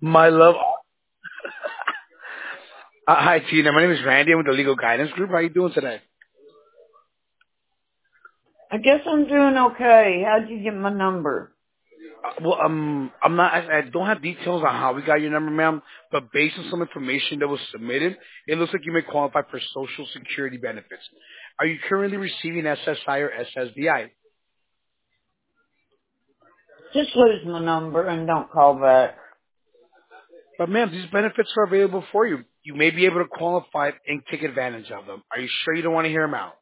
My love. Hi, Tina. My name is Randy. I'm with the Legal Guidance Group. How you doing today? I guess I'm doing okay. How'd you get my number? I'm not. I don't have details on how we got your number, ma'am. But based on some information that was submitted, it looks like you may qualify for Social Security benefits. Are you currently receiving SSI or SSDI? Just lose my number and don't call back. But ma'am, these benefits are available for you. You may be able to qualify and take advantage of them. Are you sure you don't want to hear them out?